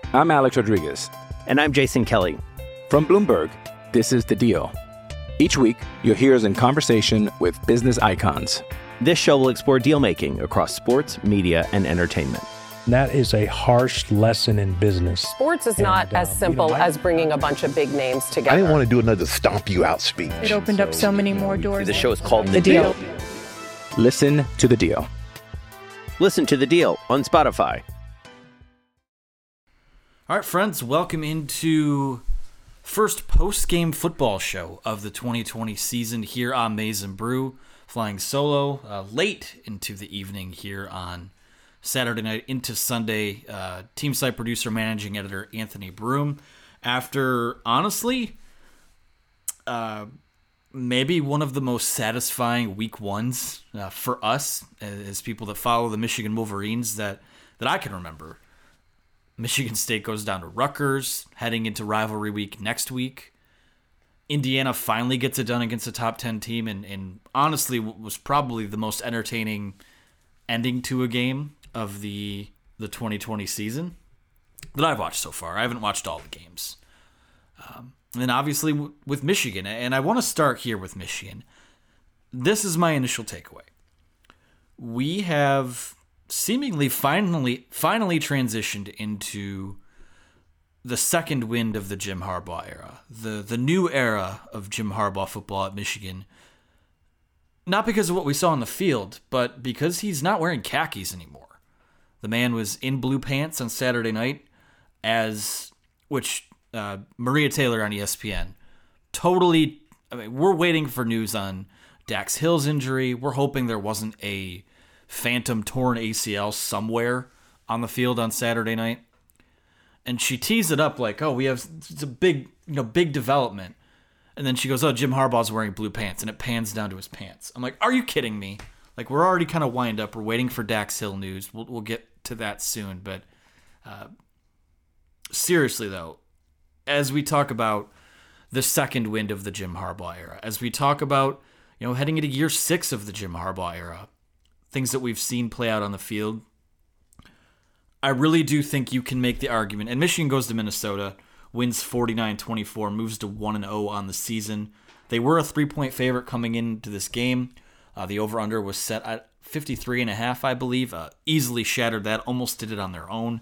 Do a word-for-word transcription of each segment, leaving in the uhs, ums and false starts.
I'm Alex Rodriguez. And I'm Jason Kelly. From Bloomberg, this is The Deal. Each week, you'll hear us in conversation with business icons. This show will explore deal-making across sports, media, and entertainment. That is a harsh lesson in business. Sports is not and, as simple you know, I, as bringing a bunch of big names together. I didn't want to do another stomp you out speech. It opened so, up so many more doors. The show is called The, the deal. deal. Listen to The Deal. Listen to The Deal on Spotify. All right, friends, welcome into first post-game football show of the twenty twenty season here on Maize and Brew, flying solo uh, late into the evening here on Saturday night into Sunday. Uh, team site producer, managing editor Anthony Broom. After, honestly, uh, maybe one of the most satisfying week ones uh, for us as people that follow the Michigan Wolverines that, that I can remember. Michigan State goes down to Rutgers, heading into rivalry week next week. Indiana finally gets it done against a top ten team, and, and honestly was probably the most entertaining ending to a game of the the twenty twenty season that I've watched so far. I haven't watched all the games. Um, and then obviously w- with Michigan, and I want to start here with Michigan. This is my initial takeaway. We have seemingly finally finally transitioned into the second wind of the Jim Harbaugh era, the the new era of Jim Harbaugh football at Michigan. Not because of what we saw on the field, but because he's not wearing khakis anymore. The man was in blue pants on Saturday night, as which uh, Maria Taylor on E S P N totally. I mean, we're waiting for news on Dax Hill's injury. We're hoping there wasn't a phantom torn A C L somewhere on the field on Saturday night. And she teased it up like, "Oh, we have it's a big, you know, big development." And then she goes, "Oh, Jim Harbaugh's wearing blue pants," and it pans down to his pants. I'm like, "Are you kidding me?" Like, we're already kind of wind up. We're waiting for Dax Hill news. We'll we'll get to that soon. But uh, seriously, though, as we talk about the second wind of the Jim Harbaugh era, as we talk about, you know, heading into year six of the Jim Harbaugh era, things that we've seen play out on the field, I really do think you can make the argument. And Michigan goes to Minnesota, wins forty-nine twenty-four, moves to one and oh on the season. They were a three-point favorite coming into this game. Uh, the over-under was set at fifty-three and a half, I believe. Uh, easily shattered that, almost did it on their own.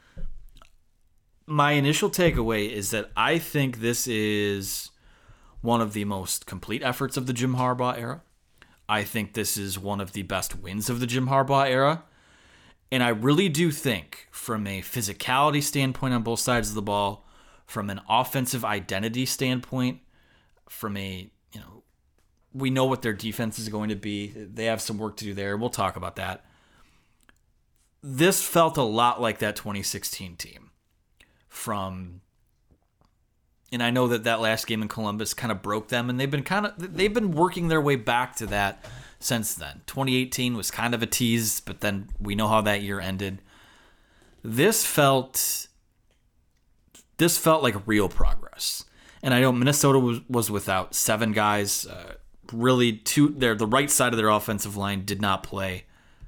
My initial takeaway is that I think this is one of the most complete efforts of the Jim Harbaugh era. I think this is one of the best wins of the Jim Harbaugh era. And I really do think, from a physicality standpoint on both sides of the ball, from an offensive identity standpoint, from a, you know, we know what their defense is going to be. They have some work to do there. We'll talk about that. This felt a lot like that twenty sixteen team. From, and I know that that last game in Columbus kind of broke them, and they've been kind of they've been working their way back to that since then. twenty eighteen was kind of a tease, but then we know how that year ended. This felt this felt like real progress. And I know Minnesota was, was without seven guys. Uh, really, two their the right side of their offensive line did not play.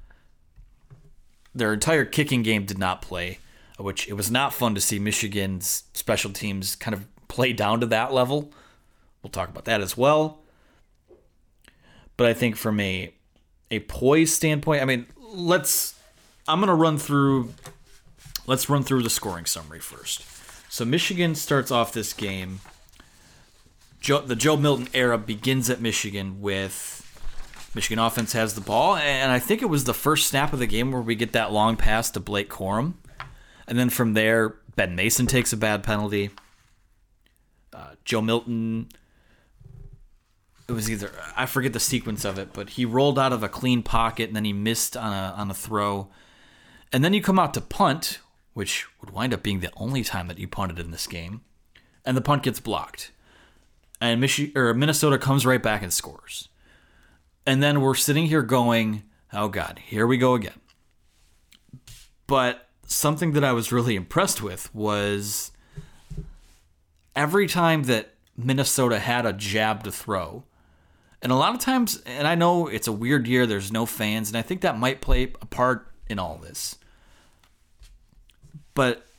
Their entire kicking game did not play, which it was not fun to see Michigan's special teams kind of play down to that level. We'll talk about that as well. But I think from a a poise standpoint, I mean, let's I'm going to run through let's run through the scoring summary first. So Michigan starts off this game. Joe, the Joe Milton era begins at Michigan with Michigan offense has the ball, and I think it was the first snap of the game where we get that long pass to Blake Corum. And then from there, Ben Mason takes a bad penalty. Uh, Joe Milton, it was either, I forget the sequence of it, but he rolled out of a clean pocket and then he missed on a on a throw. And then you come out to punt, which would wind up being the only time that you punted in this game. And the punt gets blocked. And Michi- or Minnesota comes right back and scores. And then we're sitting here going, oh God, here we go again. But something that I was really impressed with was every time that Minnesota had a jab to throw, and a lot of times, and I know it's a weird year, there's no fans, and I think that might play a part in all this. But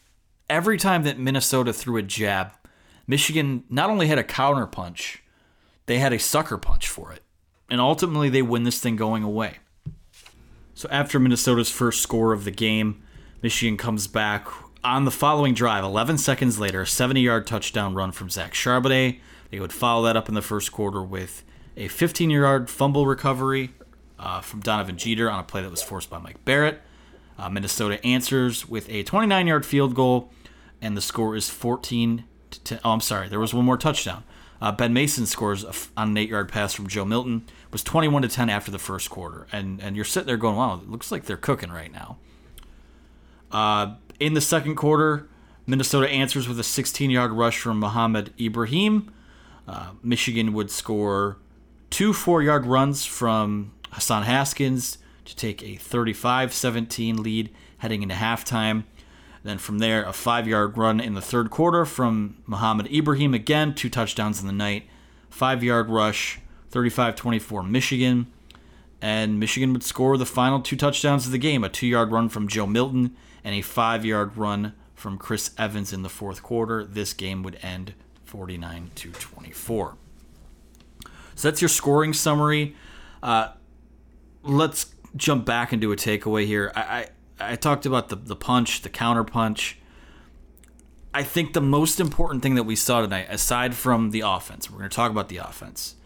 every time that Minnesota threw a jab, Michigan not only had a counter punch, they had a sucker punch for it. And ultimately, they win this thing going away. So after Minnesota's first score of the game, Michigan comes back on the following drive, eleven seconds later, a seventy-yard touchdown run from Zach Charbonnet. They would follow that up in the first quarter with a fifteen-yard fumble recovery uh, from Donovan Jeter on a play that was forced by Mike Barrett. Uh, Minnesota answers with a twenty-nine-yard field goal, and the score is fourteen to ten. Oh, I'm sorry, there was one more touchdown. Uh, Ben Mason scores on an eight-yard pass from Joe Milton. It was twenty-one to ten after the first quarter, and and you're sitting there going, wow, it looks like they're cooking right now. Uh, in the second quarter, Minnesota answers with a sixteen-yard rush from Mohamed Ibrahim. Uh, Michigan would score two four-yard runs from Hassan Haskins to take a thirty-five seventeen lead heading into halftime. Then from there, a five-yard run in the third quarter from Mohamed Ibrahim. Again, two touchdowns in the night. Five-yard rush, thirty-five twenty-four Michigan. And Michigan would score the final two touchdowns of the game, a two-yard run from Joe Milton and a five-yard run from Chris Evans in the fourth quarter. This game would end forty-nine to twenty-four. So that's your scoring summary. Uh, let's jump back and do a takeaway here. I, I I talked about the, the punch, the counter punch. I think the most important thing that we saw tonight, aside from the offense, we're going to talk about the offense.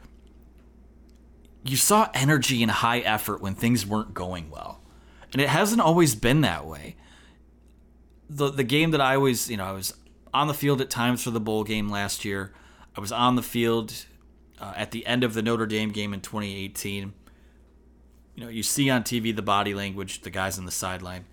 You saw energy and high effort when things weren't going well. And it hasn't always been that way. The the game that I always, you know, I was on the field at times for the bowl game last year. I was on the field uh, at the end of the Notre Dame game in twenty eighteen. You know, you see on T V the body language, the guys on the sideline.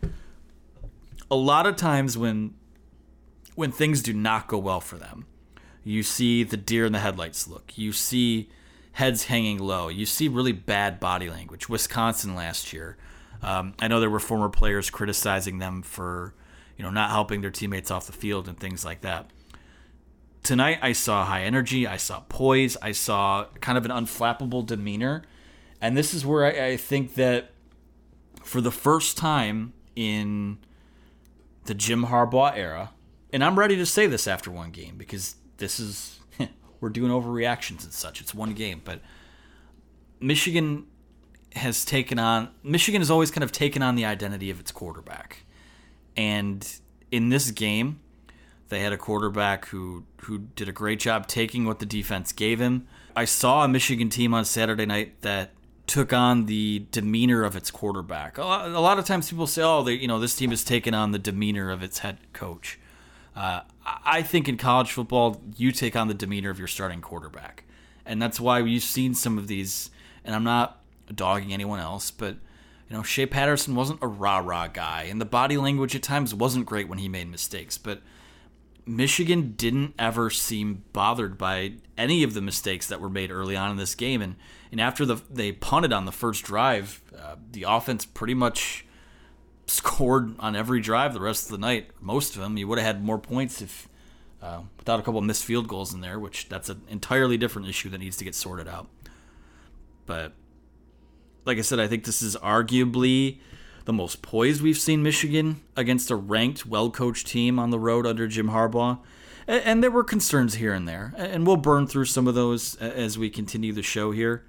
A lot of times when when things do not go well for them, you see the deer in the headlights look. You see heads hanging low. You see really bad body language. Wisconsin last year. Um, I know there were former players criticizing them for, you know, not helping their teammates off the field and things like that. Tonight I saw high energy. I saw poise. I saw kind of an unflappable demeanor. And this is where I, I think that for the first time in the Jim Harbaugh era, and I'm ready to say this after one game because this is, we're doing overreactions and such. It's one game. But Michigan has taken on, Michigan has always kind of taken on the identity of its quarterback. And in this game, they had a quarterback who, who did a great job taking what the defense gave him. I saw a Michigan team on Saturday night that took on the demeanor of its quarterback. A lot, a lot of times people say, oh, they, you know, this team has taken on the demeanor of its head coach. Uh, I think in college football, you take on the demeanor of your starting quarterback. And that's why you've seen some of these, and I'm not dogging anyone else, but you know, Shea Patterson wasn't a rah-rah guy, and the body language at times wasn't great when he made mistakes, but Michigan didn't ever seem bothered by any of the mistakes that were made early on in this game. And, and after the, they punted on the first drive, uh, the offense pretty much scored on every drive the rest of the night. Most of them. You would have had more points if uh, without a couple of missed field goals in there, which that's an entirely different issue that needs to get sorted out. But like I said, I think this is arguably the most poised we've seen Michigan against a ranked, well-coached team on the road under Jim Harbaugh. And, and there were concerns here and there, and we'll burn through some of those as we continue the show here.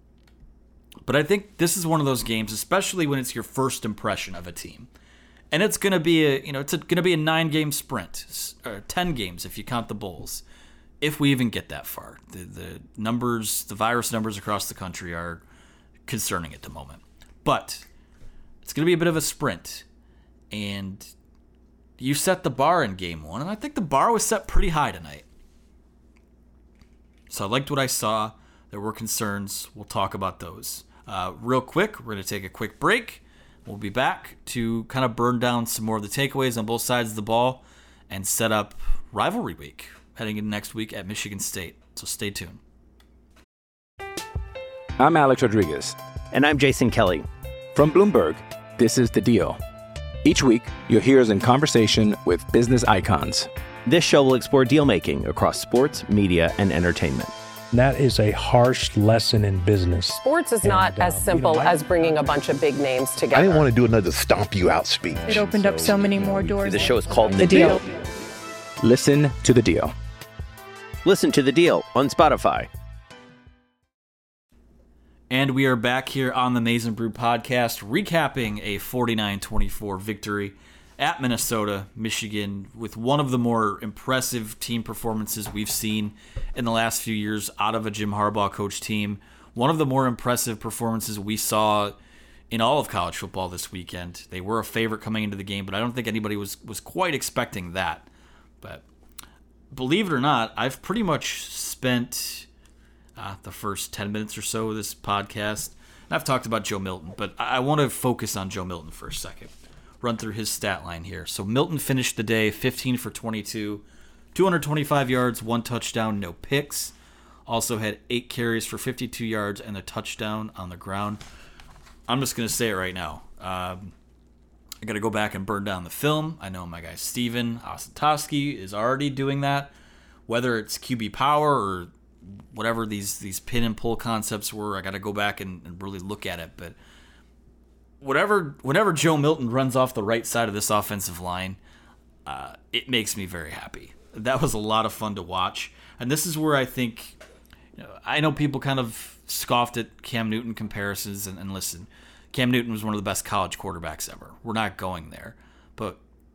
But I think this is one of those games, especially when it's your first impression of a team. And it's going to be a, you know, it's going to be a nine-game sprint, or ten games if you count the bowls, if we even get that far. The, the numbers, the virus numbers across the country are concerning at the moment. But it's going to be a bit of a sprint. And you set the bar in game one, and I think the bar was set pretty high tonight. So I liked what I saw. There were concerns. We'll talk about those. Uh, real quick, we're going to take a quick break. We'll be back to kind of burn down some more of the takeaways on both sides of the ball and set up rivalry week heading into next week at Michigan State. So stay tuned. I'm Alex Rodriguez. And I'm Jason Kelly. From Bloomberg, this is The Deal. Each week, you'll hear us in conversation with business icons. This show will explore deal-making across sports, media, and entertainment. And that is a harsh lesson in business. Sports is And, not uh, as you simple know, I- as bringing a bunch of big names together. I didn't want to do another stomp you out speech. It opened up so many more doors. The show is called The The Deal. Deal. Listen to the deal. Listen to The Deal on Spotify. And we are back here on the Maize and Brew podcast, recapping a forty-nine twenty-four victory at Minnesota, Michigan, with one of the more impressive team performances we've seen in the last few years out of a Jim Harbaugh coach team. One of the more impressive performances we saw in all of college football this weekend. They were a favorite coming into the game, but I don't think anybody was, was quite expecting that. But believe it or not, I've pretty much spent uh, the first ten minutes or so of this podcast. And I've talked about Joe Milton, but I, I want to focus on Joe Milton for a second. Run through his stat line here. So Milton finished the day fifteen for twenty-two, two hundred twenty-five yards, one touchdown, no picks. Also had eight carries for fifty-two yards and a touchdown on the ground. I'm just going to say it right now. Um, I got to go back and burn down the film. I know my guy Steven Osetowski is already doing that. Whether it's Q B power or whatever these, these pin and pull concepts were, I got to go back and, and really look at it. But whatever, whenever Joe Milton runs off the right side of this offensive line, uh, it makes me very happy. That was a lot of fun to watch. And this is where I think, you know, I know people kind of scoffed at Cam Newton comparisons, and, and listen, Cam Newton was one of the best college quarterbacks ever. We're not going there. But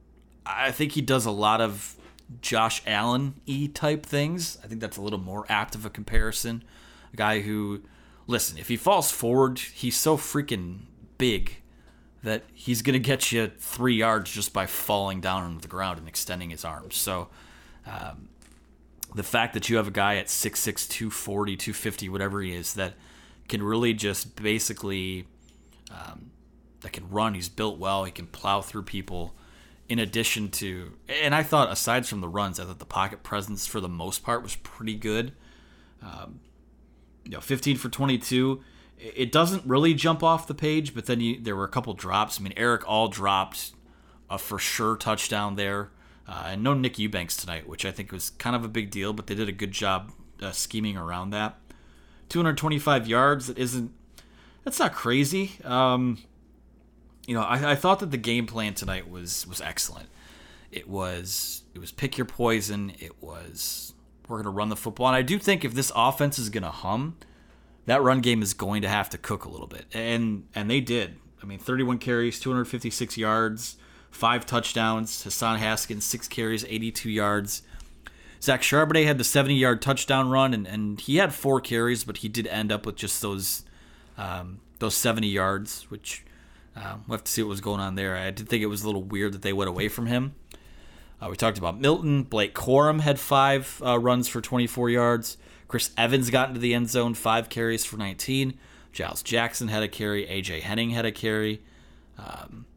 I think he does a lot of Josh Allen-y type things. I think that's a little more apt of a comparison. A guy who, listen, if he falls forward, he's so freaking big that he's going to get you three yards just by falling down on the ground and extending his arms. So um, the fact that you have a guy at six six, two forty, two fifty, whatever he is, that can really just basically, um, that can run, he's built well, he can plow through people, in addition to, and I thought aside from the runs, I thought the pocket presence for the most part was pretty good. Um, you know, fifteen for twenty-two, it doesn't really jump off the page, but then you, there were a couple drops. I mean, Eric All dropped a for sure touchdown there. Uh, and no Nick Eubanks tonight, which I think was kind of a big deal, but they did a good job uh, scheming around that. two hundred twenty-five yards, that isn't, that's not crazy. Um, you know, I, I thought that the game plan tonight was was excellent. It was it was pick your poison. It was, we're going to run the football. And I do think if this offense is going to hum, that run game is going to have to cook a little bit. And and they did. I mean, thirty-one carries, two hundred fifty-six yards, five touchdowns. Hassan Haskins, six carries, eighty-two yards. Zach Charbonnet had the seventy-yard touchdown run, and, and he had four carries, but he did end up with just those um, those seventy yards, which uh, we'll have to see what was going on there. I did think it was a little weird that they went away from him. Uh, we talked about Milton. Blake Corum had five uh, runs for twenty-four yards. Chris Evans got into the end zone, five carries for nineteen. Giles Jackson had a carry. A J Henning had a carry. Um,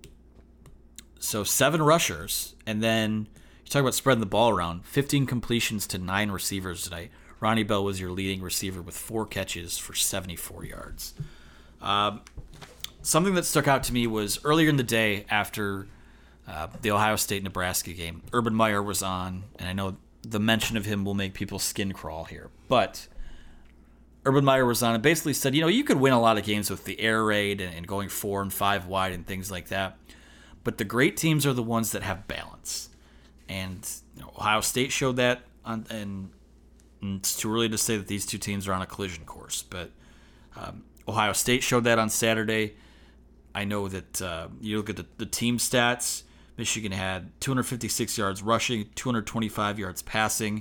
so seven rushers. And then you talk about spreading the ball around. fifteen completions to nine receivers tonight. Ronnie Bell was your leading receiver with four catches for seventy-four yards. Um, something that stuck out to me was earlier in the day after uh, the Ohio State-Nebraska game, Urban Meyer was on, and I know the mention of him will make people's skin crawl here, but Urban Meyer was on and basically said, you know, you could win a lot of games with the air raid and, and going four and five wide and things like that, but the great teams are the ones that have balance. And you know, Ohio State showed that, on, and, and it's too early to say that these two teams are on a collision course, but um, Ohio State showed that on Saturday. I know that uh, you look at the, the team stats, Michigan had two hundred fifty-six yards rushing, two hundred twenty-five yards passing.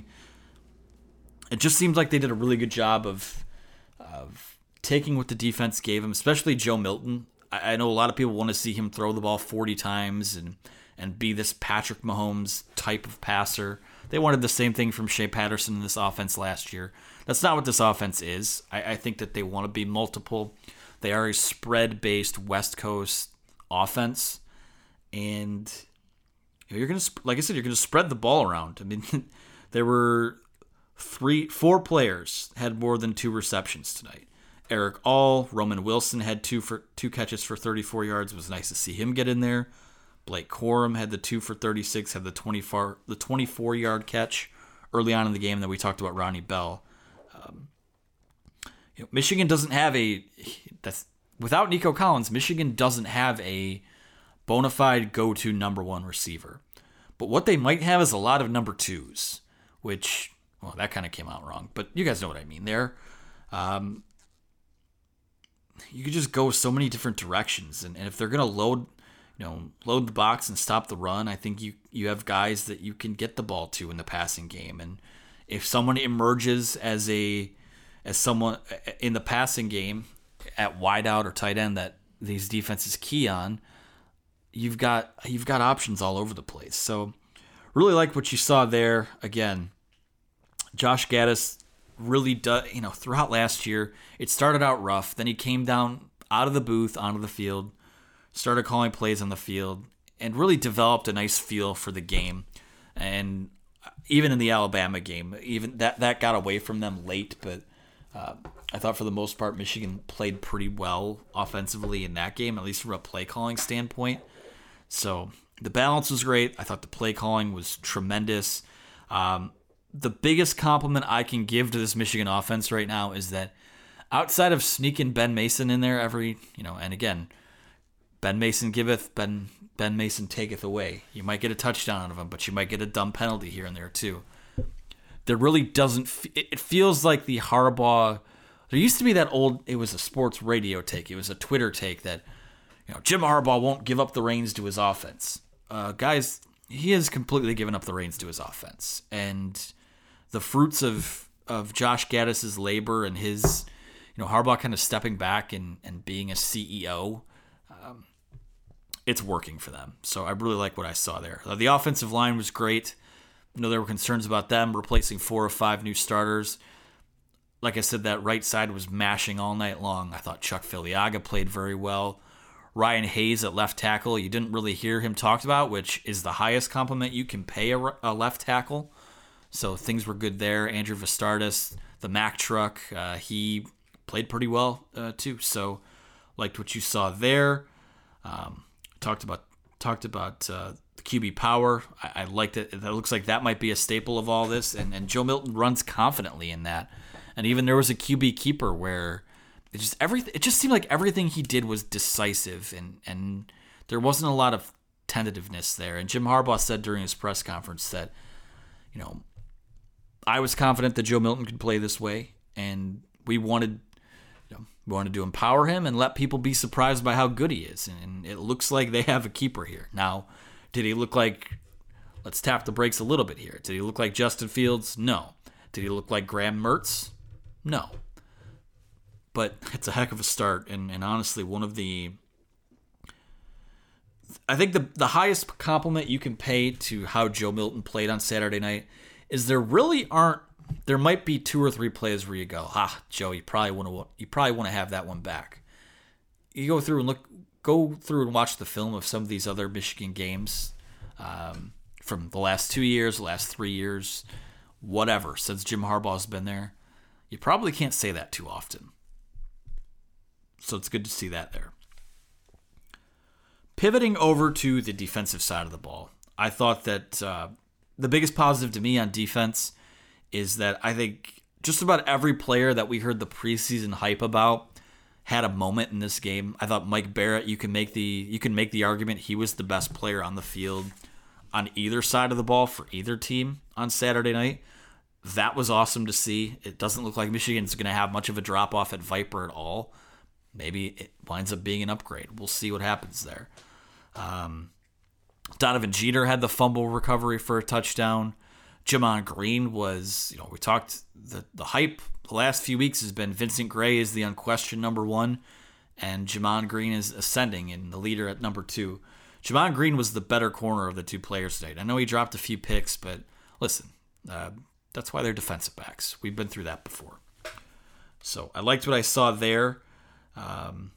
It just seems like they did a really good job of of taking what the defense gave them, especially Joe Milton. I, I know a lot of people want to see him throw the ball forty times and, and be this Patrick Mahomes type of passer. They wanted the same thing from Shea Patterson in this offense last year. That's not what this offense is. I, I think that they want to be multiple. They are a spread-based West Coast offense. And you're gonna, like I said, you're gonna spread the ball around. I mean, there were three, four players had more than two receptions tonight. Eric All, Roman Wilson had two for two catches for thirty-four yards. It was nice to see him get in there. Blake Corum had the two for thirty-six, had the twenty-four the twenty-four yard catch early on in the game that we talked about. Ronnie Bell. Um, you know, Michigan doesn't have a that's without Nico Collins. Michigan doesn't have a bona fide go-to number one receiver. But what they might have is a lot of number twos, which, well, that kind of came out wrong. But you guys know what I mean there. Um, you could just go so many different directions. And, and if they're going to load, you know, load the box and stop the run, I think you, you have guys that you can get the ball to in the passing game. And if someone emerges as a as someone in the passing game at wideout or tight end that these defenses key on, you've got you've got options all over the place. So really like what you saw there. Again, Josh Gattis really does, you know, throughout last year, it started out rough. Then he came down out of the booth onto the field, started calling plays on the field, and really developed a nice feel for the game. And even in the Alabama game, even that, that got away from them late, but uh, I thought for the most part Michigan played pretty well offensively in that game, at least from a play calling standpoint. So the balance was great. I thought the play calling was tremendous. Um, the biggest compliment I can give to this Michigan offense right now is that outside of sneaking Ben Mason in there every, you know, and again, Ben Mason giveth, Ben Ben Mason taketh away. You might get a touchdown out of him, but you might get a dumb penalty here and there too. There really doesn't. F- it feels like the Harbaugh. There used to be that old. It was a sports radio take. It was a Twitter take that, you know, Jim Harbaugh won't give up the reins to his offense. Uh, guys, he has completely given up the reins to his offense, and the fruits of of Josh Gattis's labor and his, you know, Harbaugh kind of stepping back and and being a C E O. Um, it's working for them. So I really like what I saw there. Uh, the offensive line was great. You know, there were concerns about them replacing four or five new starters. Like I said, that right side was mashing all night long. I thought Chuck Filiaga played very well. Ryan Hayes at left tackle, you didn't really hear him talked about, which is the highest compliment you can pay a, a left tackle. So things were good there. Andrew Vastardis, the Mack truck, uh, he played pretty well uh, too. So liked what you saw there. Um, talked about talked about uh, the Q B power. I, I liked it. It looks like that might be a staple of all this, and, and Joe Milton runs confidently in that. And even there was a Q B keeper where it just everything. It just seemed like everything he did was decisive, and and there wasn't a lot of tentativeness there. And Jim Harbaugh said during his press conference that, you know, I was confident that Joe Milton could play this way, and we wanted. We wanted to empower him and let people be surprised by how good he is. And it looks like they have a keeper here. Now, did he look like, let's tap the brakes a little bit here. Did he look like Justin Fields? No. Did he look like Graham Mertz? No. But it's a heck of a start. And, and honestly, one of the, I think the, the highest compliment you can pay to how Joe Milton played on Saturday night is there really aren't, there might be two or three plays where you go, ah, Joe, you probably want to you probably want to have that one back. You go through and look, go through and watch the film of some of these other Michigan games um, from the last two years, the last three years, whatever, since Jim Harbaugh's been there. You probably can't say that too often. So it's good to see that there. Pivoting over to the defensive side of the ball, I thought that uh, the biggest positive to me on defense is that I think just about every player that we heard the preseason hype about had a moment in this game. I thought Mike Barrett, you can make the you can make the argument he was the best player on the field on either side of the ball for either team on Saturday night. That was awesome to see. It doesn't look like Michigan's going to have much of a drop-off at Viper at all. Maybe it winds up being an upgrade. We'll see what happens there. Um, Donovan Jeter had the fumble recovery for a touchdown. Jamon Green was, you know, we talked, the, the hype the last few weeks has been Vincent Gray is the unquestioned number one, and Jamon Green is ascending and the leader at number two. Jamon Green was the better corner of the two players tonight. I know he dropped a few picks, but listen, uh, that's why they're defensive backs. We've been through that before. So I liked what I saw there. Um,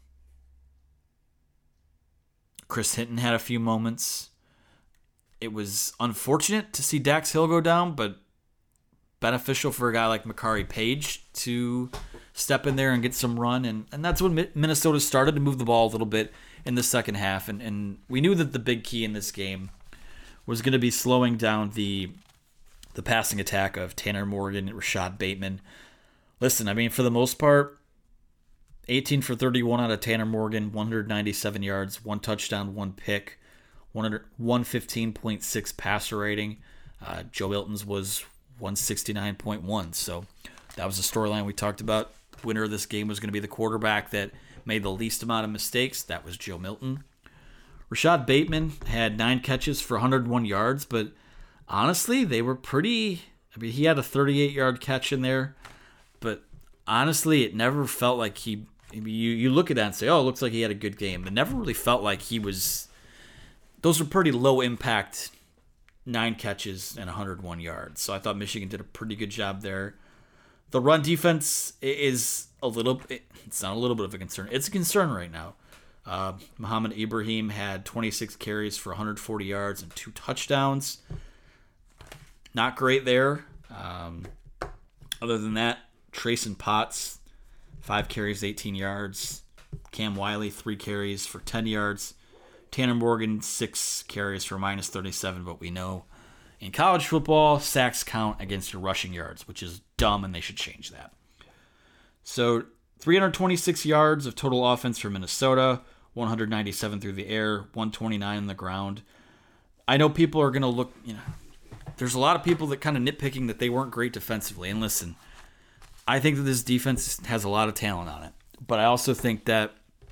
Chris Hinton had a few moments. It was unfortunate to see Dax Hill go down, but beneficial for a guy like Makari Page to step in there and get some run. And, and that's when Minnesota started to move the ball a little bit in the second half. And, and we knew that the big key in this game was going to be slowing down the the passing attack of Tanner Morgan and Rashad Bateman. Listen, I mean, for the most part, eighteen for thirty-one out of Tanner Morgan, one hundred ninety-seven yards, one touchdown, one pick, one fifteen point six passer rating. Uh, Joe Milton's was one sixty-nine point one. So that was the storyline we talked about. The winner of this game was going to be the quarterback that made the least amount of mistakes. That was Joe Milton. Rashad Bateman had nine catches for one hundred one yards, but honestly, they were pretty... I mean, he had a thirty-eight-yard catch in there, but honestly, it never felt like he... I mean, you, you look at that and say, oh, it looks like he had a good game. It never really felt like he was... Those are pretty low-impact nine catches and one hundred one yards. So I thought Michigan did a pretty good job there. The run defense is a little... It's not a little bit of a concern. It's a concern right now. Uh, Muhammad Ibrahim had twenty-six carries for one hundred forty yards and two touchdowns. Not great there. Um, other than that, Trayson Potts, five carries, eighteen yards. Cam Wiley, three carries for ten yards. Tanner Morgan, six carries for minus thirty-seven. But we know in college football, sacks count against your rushing yards, which is dumb, and they should change that. So three hundred twenty-six yards of total offense for Minnesota, one hundred ninety-seven through the air, one twenty-nine on the ground. I know people are going to look, you know, there's a lot of people that kind of nitpicking that they weren't great defensively. And listen, I think that this defense has a lot of talent on it. But I also think that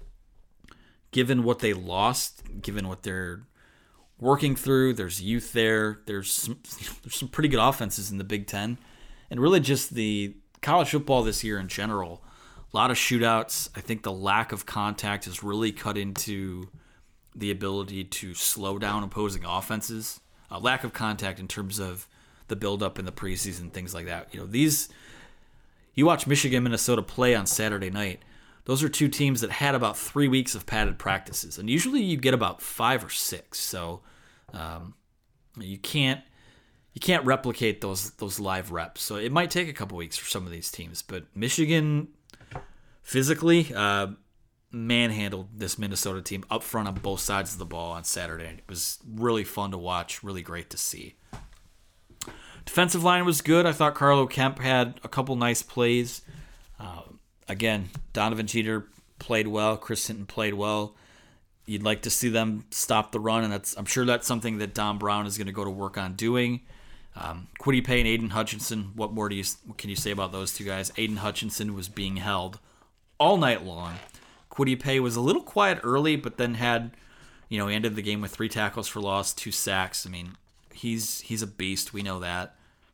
given what they lost, given what they're working through, there's youth there. There's some, there's some pretty good offenses in the Big Ten. And really just the college football this year in general, a lot of shootouts. I think the lack of contact has really cut into the ability to slow down opposing offenses. A lack of contact in terms of the buildup in the preseason, things like that. You know, these, you watch Michigan, Minnesota play on Saturday night. Those are two teams that had about three weeks of padded practices, and usually you get about five or six. So um, you can't you can't replicate those those live reps. So it might take a couple weeks for some of these teams. But Michigan physically uh, manhandled this Minnesota team up front on both sides of the ball on Saturday. It was really fun to watch, really great to see. Defensive line was good. I thought Carlo Kemp had a couple nice plays. Uh, again, Donovan Jeter played well. Chris Hinton played well. You'd like to see them stop the run, and that's I'm sure that's something that Don Brown is going to go to work on doing. Um, Kwity Paye and Aiden Hutchinson, what more do you what can you say about those two guys? Aiden Hutchinson was being held all night long. Kwity Paye was a little quiet early, but then had, you know, he ended the game with three tackles for loss, two sacks. I mean, he's he's a beast. We know that.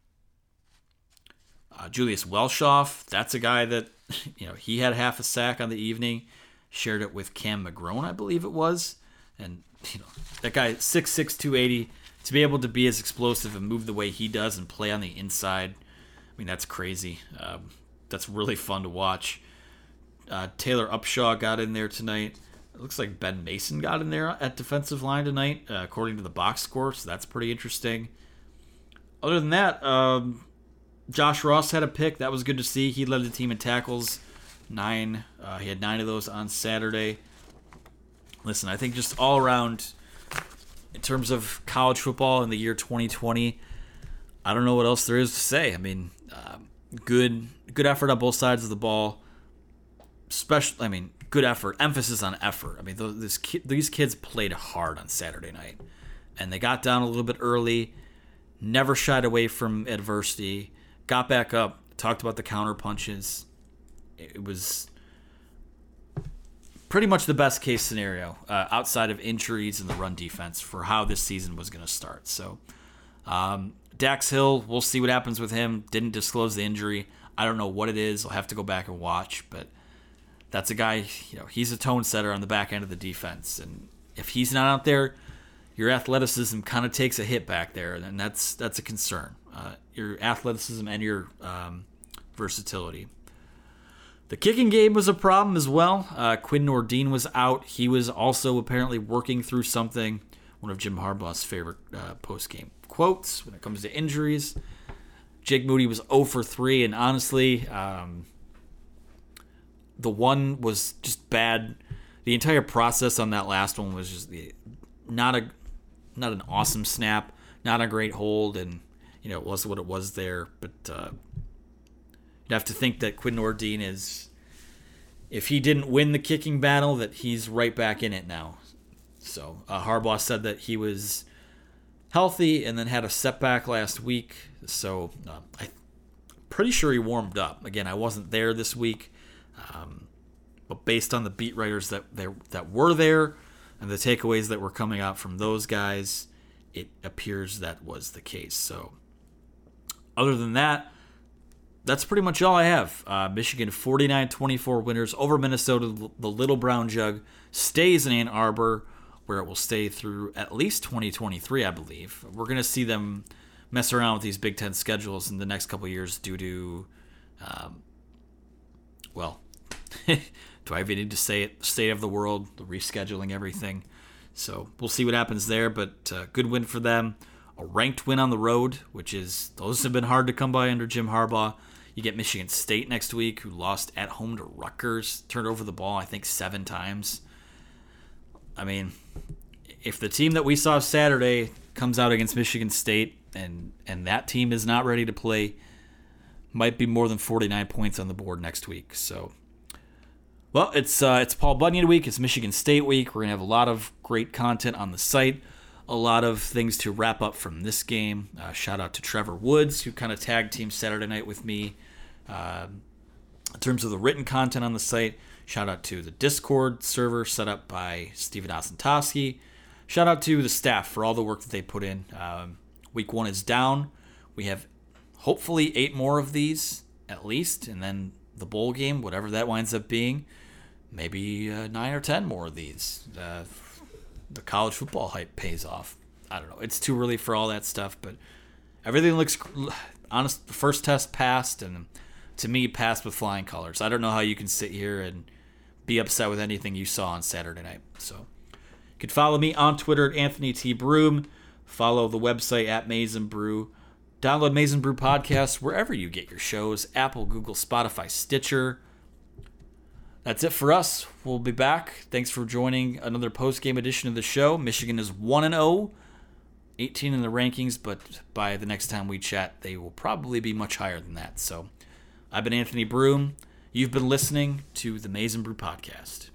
Uh, Julius Welshoff, that's a guy that, you know, he had half a sack on the evening, shared it with Cam McGrone, I believe it was. And, you know, that guy, six six, two eighty, to be able to be as explosive and move the way he does and play on the inside, I mean, that's crazy. Um, that's really fun to watch. Uh, Taylor Upshaw got in there tonight. It looks like Ben Mason got in there at defensive line tonight, uh, according to the box score, so that's pretty interesting. Other than that, um, Josh Ross had a pick. That was good to see. He led the team in tackles. Nine. Uh, he had nine of those on Saturday. Listen, I think just all around, in terms of college football in the year twenty twenty, I don't know what else there is to say. I mean, uh, good good effort on both sides of the ball. Special, I mean, good effort. Emphasis on effort. I mean, those, this ki- these kids played hard on Saturday night, and they got down a little bit early, never shied away from adversity, got back up, talked about the counter punches. It was pretty much the best case scenario uh, outside of injuries and the run defense for how this season was going to start. So, um, Dax Hill, we'll see what happens with him. Didn't disclose the injury. I don't know what it is. I'll have to go back and watch, but that's a guy, you know, he's a tone setter on the back end of the defense. And if he's not out there, your athleticism kind of takes a hit back there, and that's that's a concern. Uh, your athleticism and your um, versatility. The kicking game was a problem as well. Uh, Quinn Nordin was out. He was also apparently working through something. One of Jim Harbaugh's favorite uh, post-game quotes when it comes to injuries. Jake Moody was zero for three, and honestly, um, the one was just bad. The entire process on that last one was just the, not a not an awesome snap, not a great hold, and you know it was what it was there. But uh, you'd have to think that Quinn Nordin is if he didn't win the kicking battle, that he's right back in it now. So uh, Harbaugh said that he was healthy and then had a setback last week. So uh, I'm pretty sure he warmed up. Again, I wasn't there this week, um, but based on the beat writers that there that were there and the takeaways that were coming out from those guys, it appears that was the case. So other than that, that's pretty much all I have. Uh, Michigan forty-nine twenty-four winners over Minnesota. The Little Brown Jug stays in Ann Arbor, where it will stay through at least twenty twenty-three, I believe. We're going to see them mess around with these Big Ten schedules in the next couple of years due to, um, well, do I even need to say it? The state of the world, the rescheduling everything. So we'll see what happens there, but uh, good win for them. A ranked win on the road, which is, those have been hard to come by under Jim Harbaugh. You get Michigan State next week, who lost at home to Rutgers, turned over the ball, I think, seven times. I mean, if the team that we saw Saturday comes out against Michigan State and and that team is not ready to play, might be more than forty-nine points on the board next week. So, well, it's uh, it's Paul Bunyan week. It's Michigan State week. We're going to have a lot of great content on the site, a lot of things to wrap up from this game. Uh, shout out to Trevor Woods, who kind of tag team Saturday night with me. Uh, in terms of the written content on the site, shout out to the Discord server set up by Steven Osentowski. Shout out to the staff for all the work that they put in. Um, week one is down. We have hopefully eight more of these at least, and then the bowl game, whatever that winds up being, maybe uh, nine or ten more of these. Uh, the college football hype pays off. I don't know. It's too early for all that stuff, but everything looks honest. The first test passed, and to me, passed with flying colors. I don't know how you can sit here and be upset with anything you saw on Saturday night. So you can follow me on Twitter at Anthony T. Broom. Follow the website at Maize and Brew. Download Maize and Brew Podcast wherever you get your shows. Apple, Google, Spotify, Stitcher. That's it for us. We'll be back. Thanks for joining another post-game edition of the show. Michigan is one and oh, eighteen in the rankings, but by the next time we chat, they will probably be much higher than that. So I've been Anthony Broom. You've been listening to the Maize and Brew Podcast.